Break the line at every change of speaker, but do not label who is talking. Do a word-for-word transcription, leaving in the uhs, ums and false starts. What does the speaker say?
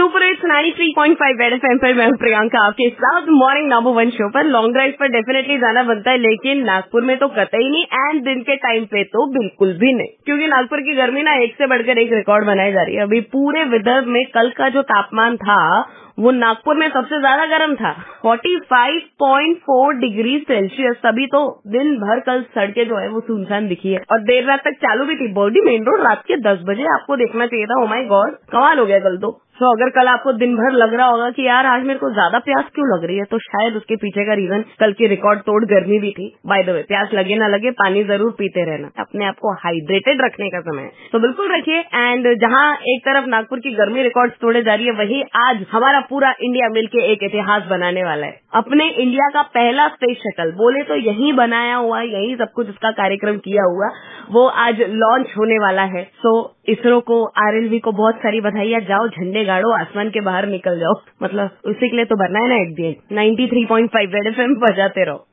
Super hits ninety three point five Red FM पर मैं हूं प्रियंका, आपके साथ मॉर्निंग नंबर वन शो पर। लॉन्ग ड्राइव पर डेफिनेटली जाना बनता है, लेकिन नागपुर में तो कतई नहीं, एंड दिन के टाइम पे तो बिल्कुल भी नहीं, क्योंकि नागपुर की गर्मी ना एक से बढ़कर एक रिकॉर्ड बनाई जा रही है। अभी पूरे विदर्भ में कल का जो तापमान था वो नागपुर में सबसे ज्यादा गर्म था, पैंतालीस पॉइंट चार डिग्री सेल्सियस। तभी तो दिन भर कल सड़कें जो है वो सुनसान दिखी है और देर रात तक चालू भी थी। बोर्डी मेन रोड रात के दस बजे आपको देखना चाहिए था। ओ माय गॉड, कमाल हो गया कल तो। तो अगर कल आपको दिन भर लग रहा होगा कि यार आज मेरे को ज्यादा प्यास क्यों लग रही है, तो शायद उसके पीछे का रीजन कल की रिकॉर्ड तोड़ गर्मी भी थी। बाय द वे, प्यास लगे ना लगे पानी जरूर पीते रहना, अपने आप को हाइड्रेटेड रखने का समय है, तो बिल्कुल रखिए। एंड जहां एक तरफ नागपुर की गर्मी रिकॉर्ड तोड़े जा रही है, वही आज हमारा पूरा इंडिया मिलके एक इतिहास बनाने वाला है। अपने इंडिया का पहला स्पेस शटल, बोले तो यही बनाया हुआ, यही सब कुछ उसका कार्यक्रम किया हुआ, वो आज लॉन्च होने वाला है। सो इसरो को, आरएलवी को बहुत सारी बधाइयां। जाओ झंडे गाड़ो, आसमान के बाहर निकल जाओ, मतलब उसी के लिए तो बनना है ना। एक दिन ninety three point five Red FM बजाते रहो।